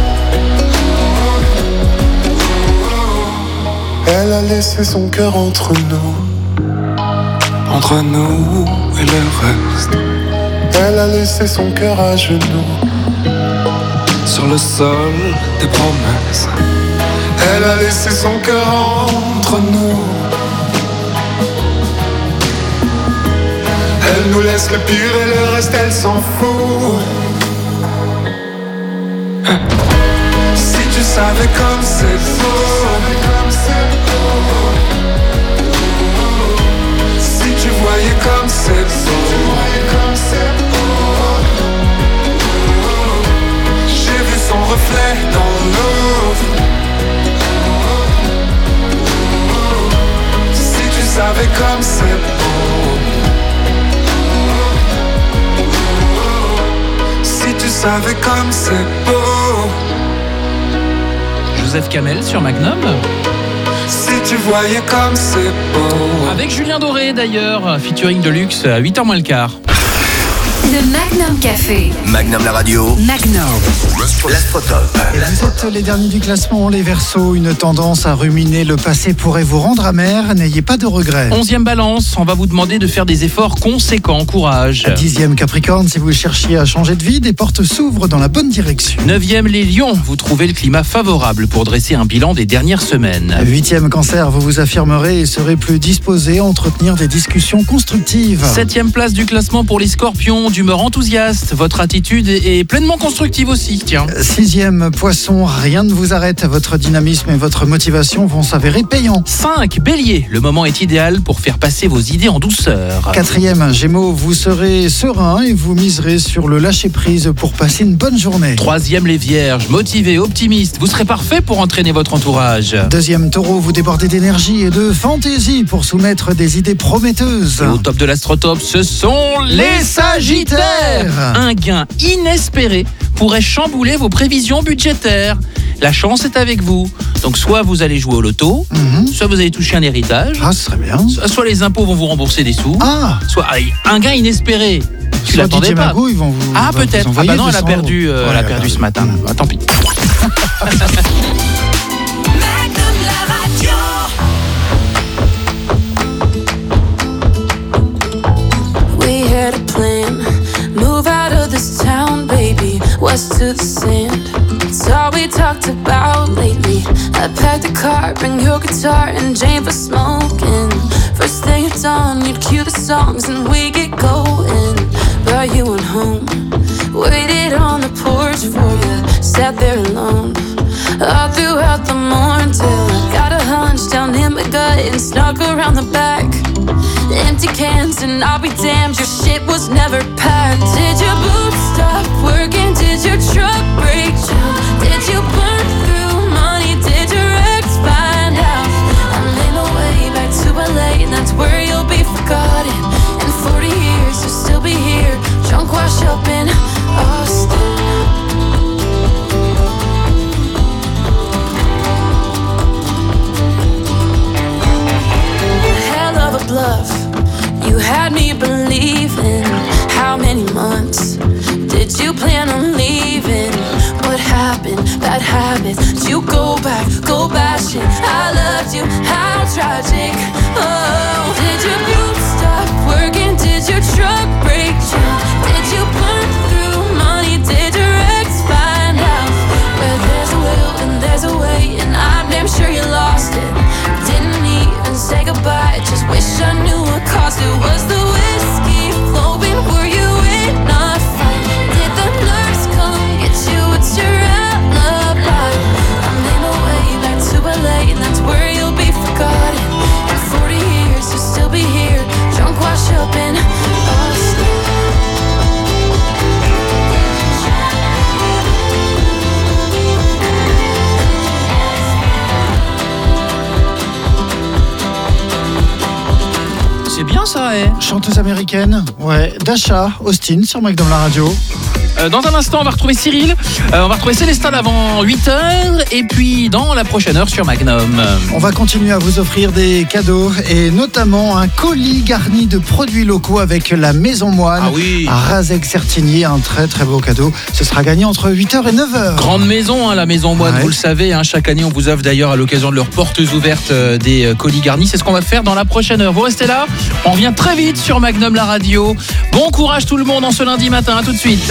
Elle a laissé son cœur entre nous. Entre nous et le reste. Elle a laissé son cœur à genoux. Sur le sol des promesses. Elle a laissé son cœur entre nous. Elle nous laisse le pire et le reste elle s'en fout. Si tu savais comme c'est beau. Si tu voyais comme c'est beau. J'ai vu son reflet dans l'eau. Si tu savais comme c'est beau. Si tu savais comme c'est beau. Joseph Kamel sur Magnum. Si tu voyais comme c'est beau. Avec Julien Doré d'ailleurs, featuring de luxe à huit heures moins le quart. Le Magnum Café. Magnum la radio. Magnum. L'Astrotop. Vous êtes les derniers du classement, les Verseaux. Une tendance à ruminer le passé pourrait vous rendre amer. N'ayez pas de regrets. Onzième Balance, on va vous demander de faire des efforts conséquents. Courage. Dixième Capricorne, si vous cherchiez à changer de vie, des portes s'ouvrent dans la bonne direction. Neuvième les Lions, vous trouvez le climat favorable pour dresser un bilan des dernières semaines. Huitième Cancer, vous vous affirmerez et serez plus disposé à entretenir des discussions constructives. Septième place du classement pour les Scorpions, d'humeur enthousiaste. Votre attitude est pleinement constructive aussi, tiens. Sixième Poisson, rien ne vous arrête. Votre dynamisme et votre motivation vont s'avérer payants. Cinq Bélier, le moment est idéal pour faire passer vos idées en douceur. Quatrième Gémeaux, vous serez serein et vous miserez sur le lâcher-prise pour passer une bonne journée. Troisième les Vierges, motivés, optimistes, vous serez parfait pour entraîner votre entourage. Deuxième Taureau, vous débordez d'énergie et de fantaisie pour soumettre des idées prometteuses. Et au top de l'Astrotop, ce sont les Sagittaires. Un gain inespéré pourrait chambouler vos prévisions budgétaires. La chance est avec vous. Donc soit vous allez jouer au loto, mm-hmm. soit vous allez toucher un héritage. Ah, ce serait bien. Soit, soit les impôts vont vous rembourser des sous. Ah. Soit un gain inespéré. Tu soit l'attendais pas. Mago, ils vont vous, ah va peut-être. vous Ah bah non, elle a perdu, euh, ouais, elle a perdu ce matin. Ah, tant pis. West to the sand. It's all we talked about lately. I packed a car, bring your guitar and Jane for smoking. First thing at dawn, you'd cue the songs and we get going. But you went home, waited on the porch for you, sat there alone all throughout the morning till I got a hunch down in my gut and snuck around the back. Empty cans and I'll be damned, your shit was never packed. Did your boots stop working? Did your truck break down? Did you burn through money? Did your Did you plan on leaving? What happened? Bad habits. Did you go back? Go bashing. I loved you. How tragic. Oh, did your boot stop working? Did your truck break down? Did you burn through money? Did your ex find out? Where there's a will and there's a way, and I'm damn sure you lost it. Didn't even say goodbye. Just wish I knew what caused it. Was the whiskey flowing? Were you in a fight? Did the nurse come get you? What's your alibi? I'm in a way back to L A, and that's where you'll be forgotten. In forty years you'll still be here, drunk, washed up in Boston. C'est bien ça, eh. Chanteuse américaine, ouais. Dasha, Austin sur Magnum la radio. Euh, dans un instant, on va retrouver Cyril, euh, on va retrouver Célestal avant huit heures, et puis dans la prochaine heure sur Magnum. On va continuer à vous offrir des cadeaux, et notamment un colis garni de produits locaux avec la Maison Moine ah oui. à Razec-Certigny, un très très beau cadeau. Ce sera gagné entre huit heures et neuf heures. Grande maison, hein, la Maison Moine, ouais. Vous le savez, hein, chaque année on vous offre d'ailleurs à l'occasion de leurs portes ouvertes euh, des euh, colis garnis. C'est ce qu'on va faire dans la prochaine heure. Vous restez là, on revient très vite sur Magnum la radio. Bon courage tout le monde en ce lundi matin, à tout de suite.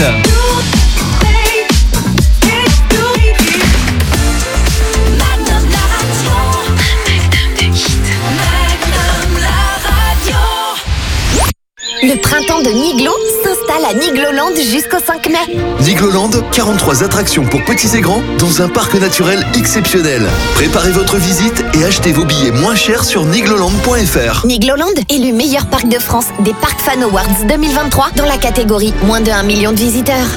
Le printemps de Niglo s'installe à Nigloland jusqu'au cinq mai. Nigloland, quarante-trois attractions pour petits et grands dans un parc naturel exceptionnel. Préparez votre visite et achetez vos billets moins chers sur nigloland point f r. Nigloland, élu meilleur parc de France des Parc Fan Awards deux mille vingt-trois dans la catégorie moins de un million de visiteurs.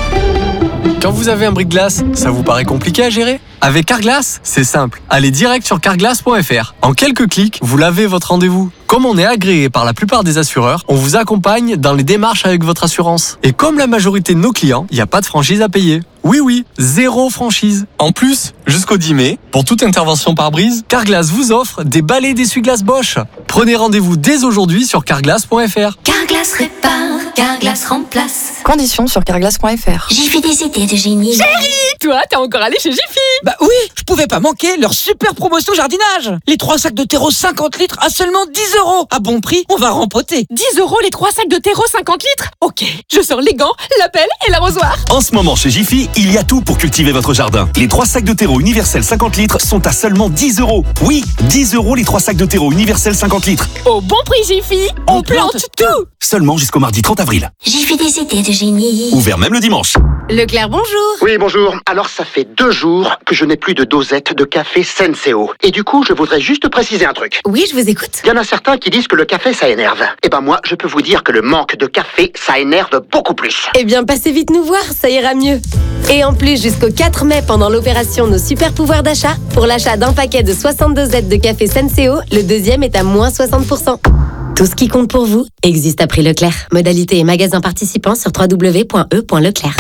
Quand vous avez un bris-de-glace, ça vous paraît compliqué à gérer ? Avec Carglass, c'est simple. Allez direct sur carglass point f r. En quelques clics, vous lavez votre rendez-vous. Comme on est agréé par la plupart des assureurs, on vous accompagne dans les démarches avec votre assurance. Et comme la majorité de nos clients, il n'y a pas de franchise à payer. Oui, oui, zéro franchise. En plus, jusqu'au dix mai, pour toute intervention par brise, Carglass vous offre des balais d'essuie-glace Bosch. Prenez rendez-vous dès aujourd'hui sur carglass point f r. Carglass répare, Carglass remplace. Conditions sur carglass point f r. J'ai fait des idées de génie. Chérie, toi, t'es encore allé chez Jiffy? Bah oui, je pouvais pas manquer leur super promotion jardinage. Les trois sacs de terreau cinquante litres à seulement dix euros. À bon prix, on va rempoter. dix euros les trois sacs de terreau cinquante litres? Ok, je sors les gants, la pelle et l'arrosoir. En ce moment chez Jiffy, il y a tout pour cultiver votre jardin. Les trois sacs de terreau universel cinquante litres sont à seulement dix euros. Oui, dix euros les trois sacs de terreau universel cinquante litres. Au bon prix Jiffy, on, on plante, plante tout. Seulement jusqu'au mardi trente avril. J'ai fait des idées de génie. Ouvert même le dimanche. Leclerc, bonjour. Oui, bonjour. Alors, ça fait deux jours que je n'ai plus de dosette de café Senseo. Et du coup, je voudrais juste préciser un truc. Oui, je vous écoute. Il y en a certains qui disent que le café, ça énerve. Eh ben moi, je peux vous dire que le manque de café, ça énerve beaucoup plus. Eh bien, passez vite nous voir, ça ira mieux. Et en plus, jusqu'au quatre mai, pendant l'opération Nos Super Pouvoirs d'achat, pour l'achat d'un paquet de soixante dosettes de café Senseo, le deuxième est à moins soixante pour cent. Tout ce qui compte pour vous existe à prix Leclerc. Modalité et magasin participants sur w w w point e point leclerc.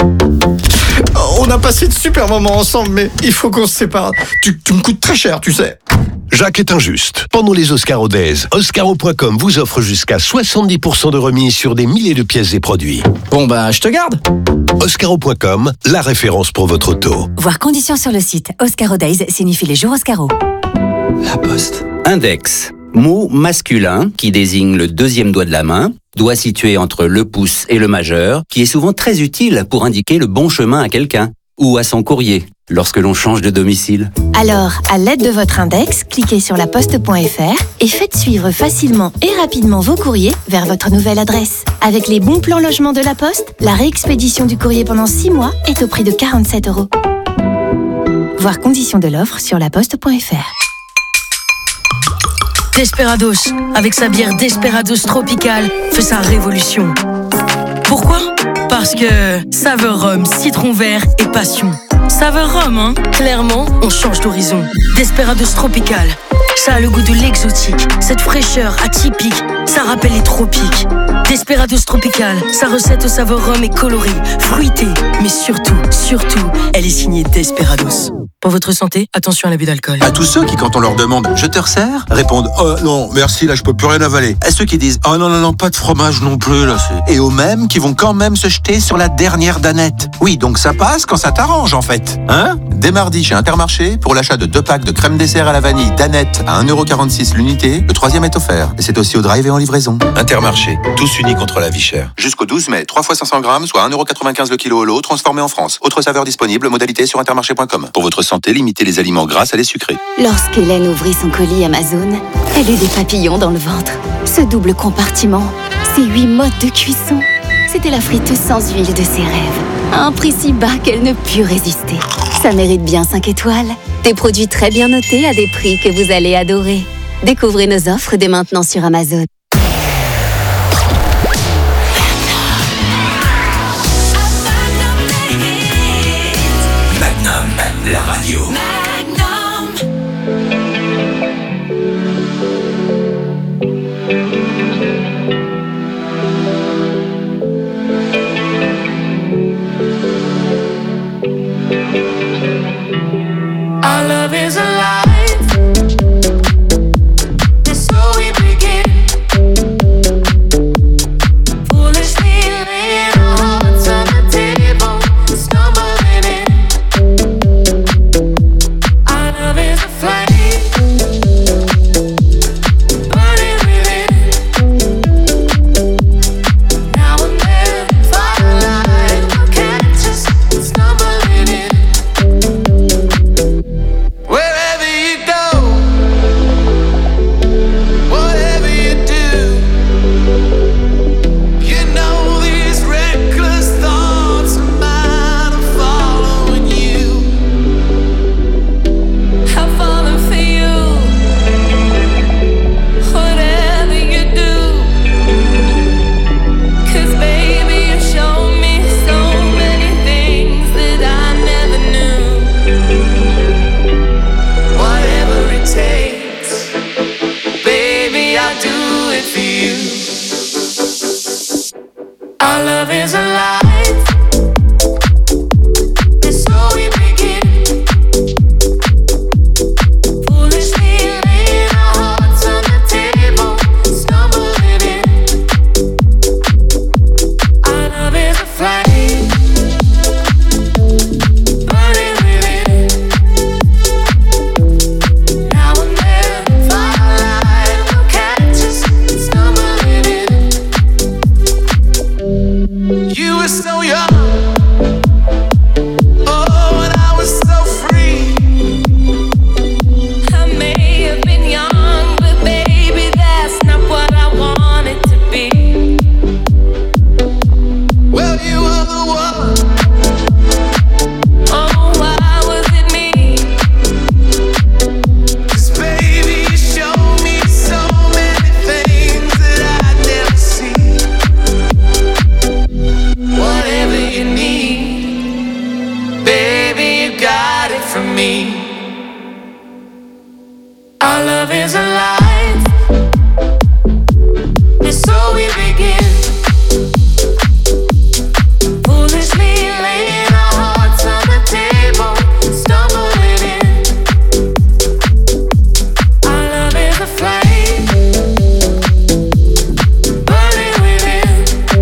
On a passé de super moments ensemble, mais il faut qu'on se sépare. Tu, tu me coûtes très cher, tu sais. Jacques est injuste. Pendant les Oscaro Days, Oscaro point com vous offre jusqu'à soixante-dix pour cent de remise sur des milliers de pièces et produits. Bon bah, je te garde. Oscaro point com, la référence pour votre auto. Voir conditions sur le site. Oscaro Days signifie les jours Oscaro. La Poste. Index. Mot masculin qui désigne le deuxième doigt de la main, doigt situé entre le pouce et le majeur, qui est souvent très utile pour indiquer le bon chemin à quelqu'un ou à son courrier lorsque l'on change de domicile. Alors, à l'aide de votre index, cliquez sur laposte point f r et faites suivre facilement et rapidement vos courriers vers votre nouvelle adresse. Avec les bons plans logement de la Poste, la réexpédition du courrier pendant six mois est au prix de quarante-sept euros. Voir conditions de l'offre sur laposte point f r. Desperados, avec sa bière Desperados Tropical, fait sa révolution. Pourquoi ? Parce que saveur rhum, citron vert et passion. Saveur rhum, hein ? Clairement, on change d'horizon. Desperados Tropical, Ça a le goût de l'exotique, cette fraîcheur atypique, ça rappelle les tropiques. Desperados Tropical, sa recette aux saveurs rhum et colorée, fruitée, mais surtout, surtout, elle est signée Desperados. Pour votre santé, attention à l'abus d'alcool. À tous ceux qui, quand on leur demande « Je te resserre ?» répondent « Oh non, merci, là je peux plus rien avaler ». À ceux qui disent « Oh non, non, non, pas de fromage non plus, là c'est... » Et aux mêmes qui vont quand même se jeter sur la dernière danette. Oui, donc ça passe quand ça t'arrange en fait. Hein ? Dès mardi chez Intermarché, pour l'achat de deux packs de crème dessert à la vanille danette à un euro quarante-six l'unité, le troisième est offert. Et c'est aussi au drive et en livraison. Intermarché, tous unis contre la vie chère. Jusqu'au douze mai, trois fois cinq cents grammes, soit un euro quatre-vingt-quinze le kilo au lot, transformé en France. Autre saveur disponible, modalité sur intermarché point com. Pour votre santé, limitez les aliments gras à les sucrés. Lorsqu'Hélène ouvrit son colis Amazon, elle eut des papillons dans le ventre. Ce double compartiment, ces huit modes de cuisson, c'était la friteuse sans huile de ses rêves. À un prix si bas qu'elle ne put résister. Ça mérite bien cinq étoiles. Des produits très bien notés à des prix que vous allez adorer. Découvrez nos offres dès maintenant sur Amazon. Magnum, la radio. Our love is alive. And so we begin. Foolishly laying our hearts on the table, stumbling in. Our love is a flame, burning within. Now and then, firelight will catch us stumbling in. Wherever you go, whatever you do, you know these reckless thoughts of mine are following you. I'm falling for you. Whatever you do, 'cause baby you show me so many things that I never knew. Whatever it takes, baby, I'll do it for you. Our love is alive, and so we begin. Foolishly laying our hearts on the table, stumbling in. Our love is a flame, burning within. Now and then, firelight will catch us stumbling in. You were so young, oh, and I was so free. I may have been young, but baby, that's not what I wanted to be. Well, you were the one. Oh, why was it me? 'Cause baby, you showed me so many things that I'd never see. Whatever you need, baby, you got it from me. Our love is alive, and so we begin. Foolishly laying our hearts on the table, stumbling in. Our love is a flame, burning within.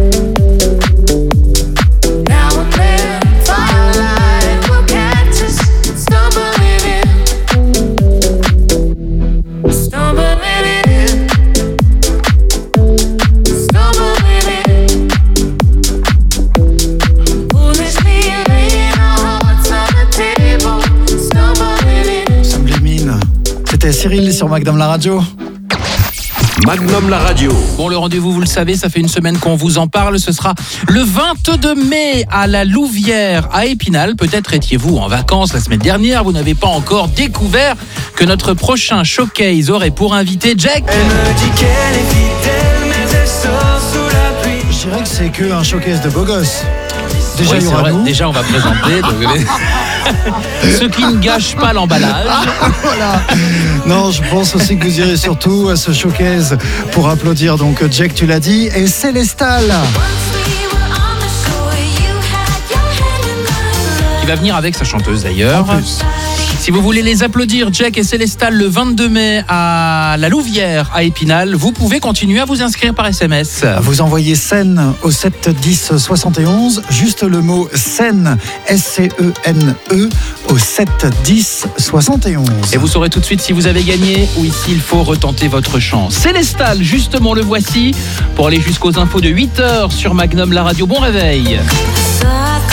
Now and then, firelight will catch us stumbling in. Stumbling in. Stumbling in. Foolishly laying our hearts on the table, stumbling in. Sublime. C'était Cyril sur Magnum la radio. Magnum la radio. Bon, le rendez-vous, vous le savez, ça fait une semaine qu'on vous en parle. Ce sera le vingt-deux mai à la Louvière à Épinal. Peut-être étiez-vous en vacances la semaine dernière. Vous n'avez pas encore découvert que notre prochain showcase aurait pour invité Jack. Elle me dit qu'elle est fidèle, mais elle sort sous la pluie. Je dirais que c'est que un showcase de beaux gosses. Déjà, Oui, il y c'est aura vrai. nous. Déjà, on va présenter. donc- Ce qui ne gâche pas l'emballage. Voilà. Non, je pense aussi que vous irez surtout à ce showcase pour applaudir. Donc, Jack, tu l'as dit, et Célestal. Qui va venir avec sa chanteuse d'ailleurs. Si vous voulez les applaudir, Jack et Célestal, le vingt-deux mai à la Louvière à Épinal, vous pouvez continuer à vous inscrire par S M S. Vous envoyez scène au sept dix soixante et onze, juste le mot scène, S C E N E, au sept dix soixante et onze. Et vous saurez tout de suite si vous avez gagné ou ici il faut retenter votre chance. Célestal, justement le voici, pour aller jusqu'aux infos de huit heures sur Magnum la radio. Bon réveil. Ça